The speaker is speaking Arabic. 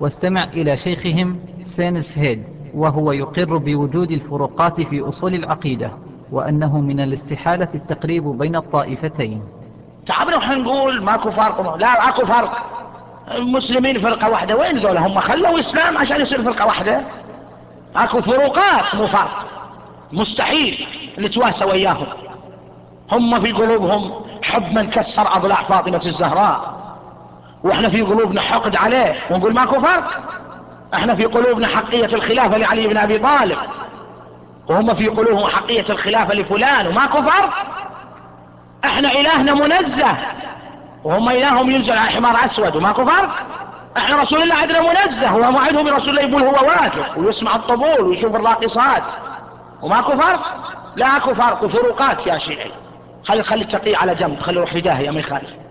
واستمع إلى شيخهم سين الفهيد وهو يقر بوجود الفروقات في أصول العقيدة، وأنه من الاستحالة التقريب بين الطائفتين. تعبنا وحن نقول ماكو فرق، لا ماكو فرق، المسلمين فرقة واحدة، وين ذولا؟ هم خلوا إسلام عشان يصير فرقة واحدة؟ ماكو فروقات، مو فرق، مستحيل نتواسى وياهم. هم في قلوبهم حب من كسر أضلاع فاطمة الزهراء، واحنا في قلوبنا حقد عليه ونقول ماكو فرق. احنا في قلوبنا حقية الخلافة لعلي بن أبي طالب، وهم في قلوبهم حقية الخلافة لفلان، وماكو فرق. احنا إلهنا منزه وهم إلههم ينزل على حمار أسود، وماكو فرق. احنا رسول الله عندنا منزه وهم عندهم برسول الله يقول هو واجب ويسمع الطبول ويشوف الراقصات، وماكو فرق. لا اكو فرق وفروقات يا شيعي. خلي التقي على جنب، خلي روح في داهية ما يخالف.